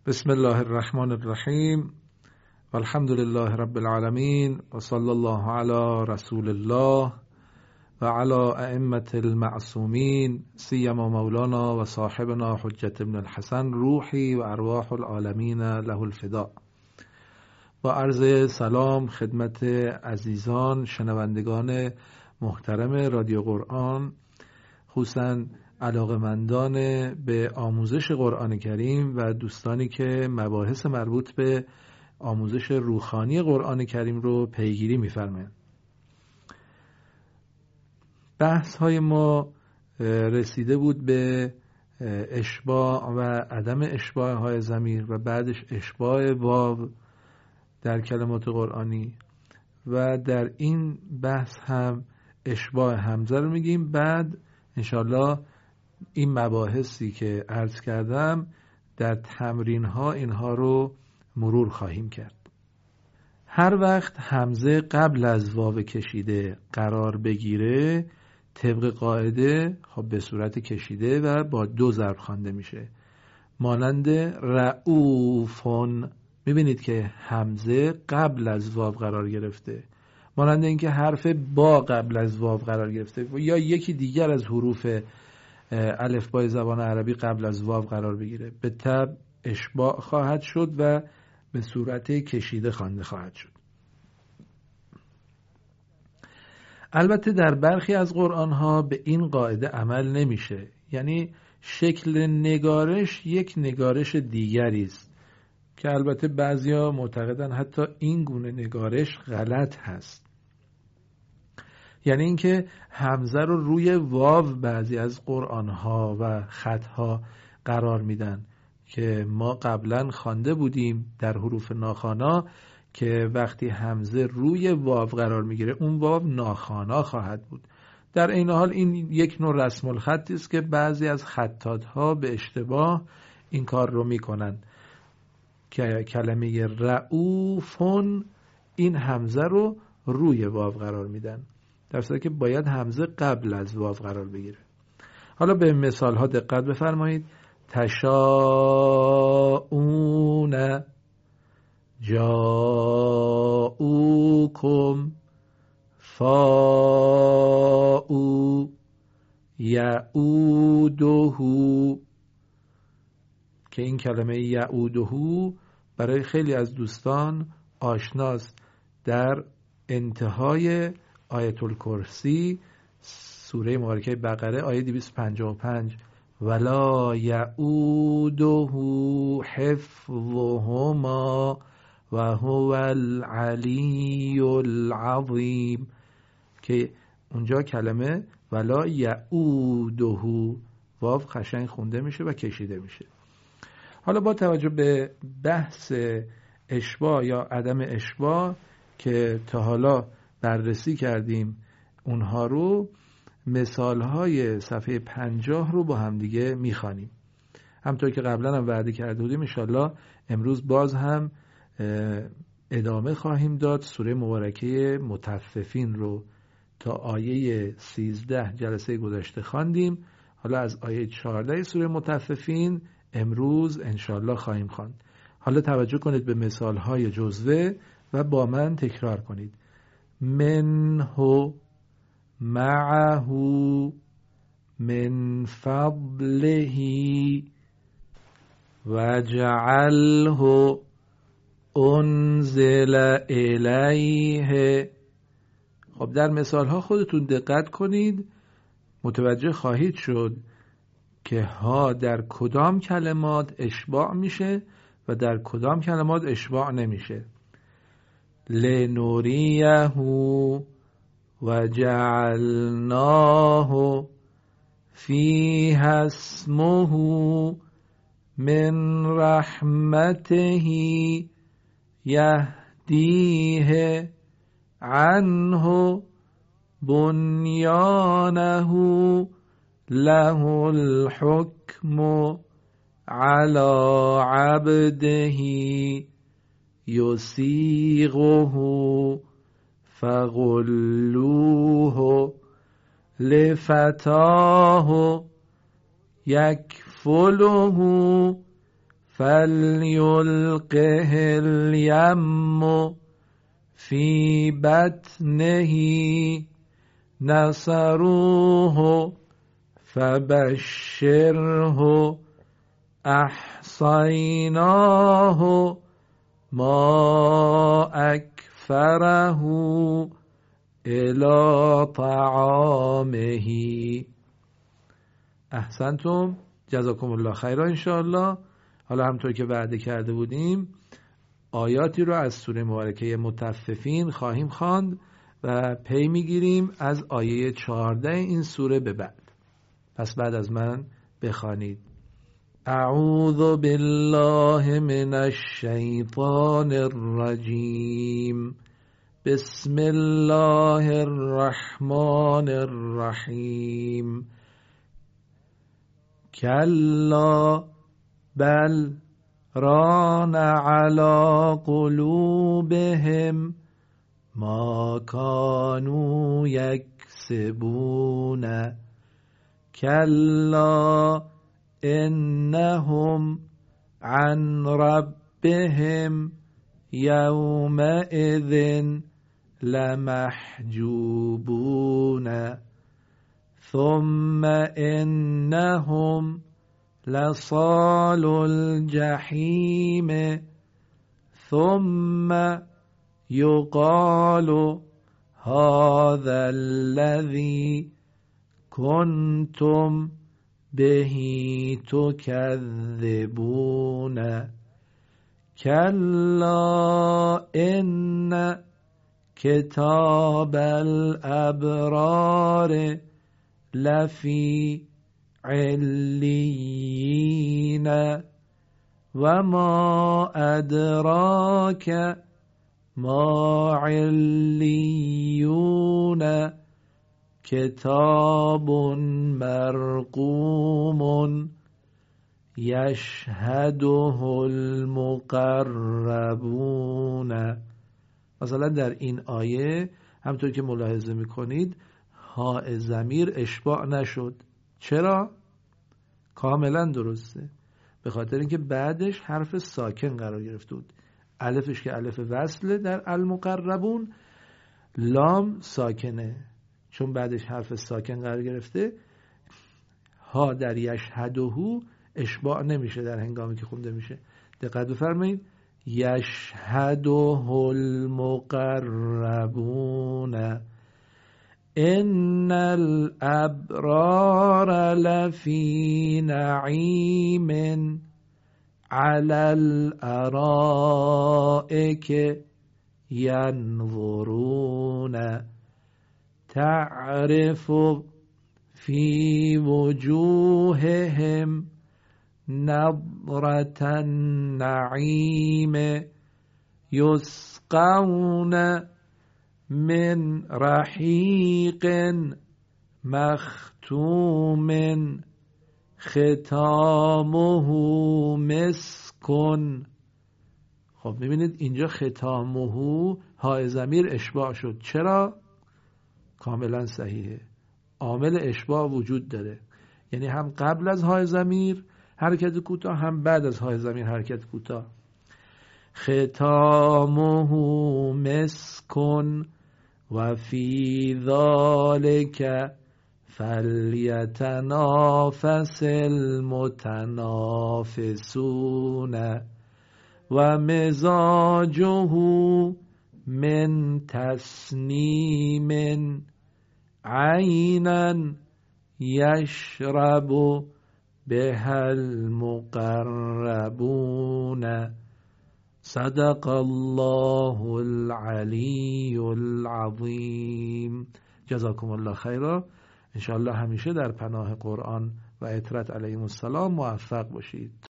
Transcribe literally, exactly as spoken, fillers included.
بسم الله الرحمن الرحیم و الحمد لله رب العالمین و صلی الله علی رسول الله و علی ائمة المعصومین سیما مولانا و صاحبنا حجت ابن الحسن روحی و ارواح العالمین له الفداء. با عرض سلام خدمت عزیزان شنوندگان محترم رادیو قرآن، خصوصاً علاقه‌مندان به آموزش قرآن کریم و دوستانی که مباحث مربوط به آموزش روحانی قرآن کریم رو پیگیری می‌فرمایند. بحث های ما رسیده بود به اشباع و عدم اشباع های ضمیر و بعدش اشباع واو در کلمات قرآنی و در این بحث هم اشباع همزه رو میگیم. بعد انشالله این مباحثی که عرض کردم در تمرین ها اینها رو مرور خواهیم کرد. هر وقت همزه قبل از واو کشیده قرار بگیره طبق قاعده خب به صورت کشیده و با دو ضرب خوانده میشه، مانند رؤوفون. میبینید که همزه قبل از واو قرار گرفته، مانند اینکه حرف با قبل از واو قرار گرفته یا یکی دیگر از حروف الفبای زبان عربی قبل از واو قرار بگیره، به تبع اشباع خواهد شد و به صورت کشیده خوانده خواهد شد. البته در برخی از قرآن ها به این قاعده عمل نمیشه، یعنی شکل نگارش یک نگارش دیگری است که البته بعضیا معتقدن حتی این گونه نگارش غلط هست، یعنی اینکه همزه رو روی واو بعضی از قرآن ها و خط ها قرار میدن که ما قبلا خوانده بودیم در حروف ناخوانا که وقتی همزه روی واو قرار میگیره اون واو ناخوانا خواهد بود. در این حال این یک نوع رسم الخطی است که بعضی از خطاط‌ها به اشتباه این کار رو میکنن که کلمه رؤوفون این همزه رو روی واو قرار میدن، در صورتی که باید همزه قبل از واو قرار بگیره. حالا به مثال ها دقت بفرمایید. تشاؤون، جاؤوکم، فاؤوا، یعودهو، که این کلمه یعودهو برای خیلی از دوستان آشناست. در انتهای آیت الکرسی سوره مبارکه بقره آیه دویست و پنجاه و پنج ولا یعوده حفظهما و هو العلی العظیم، که اونجا کلمه ولا یعوده واو قشنگ خونده میشه و کشیده میشه. حالا با توجه به بحث اشباع یا عدم اشباع که تا حالا بررسی کردیم اونها رو، مثالهای صفحه پنجاه رو با همدیگه میخوانیم. همطور که قبلا هم وعده کرده بودیم انشالله امروز باز هم ادامه خواهیم داد. سوره مبارکه مطففین رو تا آیه سیزده جلسه گذشته خواندیم، حالا از آیه چهارده سوره مطففین امروز انشالله خواهیم خواند. حالا توجه کنید به مثالهای جزوه و با من تکرار کنید. منه، معه، من فضله، وجعله، انزل الیه. خب در مثال ها خودتون دقت کنید، متوجه خواهید شد که ها در کدام کلمات اشباع میشه و در کدام کلمات اشباع نمیشه. لنوریه و جعلناه فیه اسمه من رحمته یهدیه عنه بنیانه له الحکم علی عبده یسیغه فغلوه لفتاه یکفله فلیلقه الیم فی بطنه نصروه فبشره احصیناه ما اکفره الی طعامه. احسنتم، جزاکم الله خیرا. انشاءالله حالا همطور که وعده کرده بودیم آیاتی رو از سوره مبارکه مطففین خواهیم خواند و پی میگیریم از آیه چهارده این سوره به بعد. پس بعد از من بخوانید: اعوذ بالله من الشیطان الرجیم، بسم الله الرحمن الرحیم. کلا بل ران علی قلوبهم ما کانوا یکسبون. کلا انهم عن ربهم یومئذ لمحجوبون. ثم انهم لصال الجحیم ثم یقال هذا الذی کنتم به تکذبون. کلا ان کتاب الابرار لفی علیین و ما ادراک ما علیون. کتاب مرقوم یشهده المقربون. مثلا در این آیه همطور که ملاحظه میکنید هاء ضمیر اشباع نشد. چرا؟ کاملا درسته، به خاطر اینکه بعدش حرف ساکن قرار گرفته بود. الفش که الف وصله در المقربون، لام ساکنه، چون بعدش حرف ساکن قرار گرفته ها در یشهدهو اشباع نمیشه در هنگامی که خونده میشه. دقت بفرمایید: یشهده المقربون. ان الابرار لفی نعیم علی الارائک ینظرون تعرف فی وجوههم نظرة النعیم یسقون من رحیق مختوم ختامه مسک. خب میبینید اینجا ختامه های ضمیر اشباع شد. چرا؟ کاملا صحیحه، عامل اشباع وجود داره، یعنی هم قبل از های ضمیر حرکت کوتاه هم بعد از های ضمیر حرکت کوتاه. ختامه مسک و فی ذالک فلیتنافس المتنافسون و مزاجه من تسنیم عینا یشرب بها المقربون. صدق الله العلی العظیم. جزاکم الله خیرا. انشاءالله همیشه در پناه قرآن و اطرت علیهم السلام موفق باشید.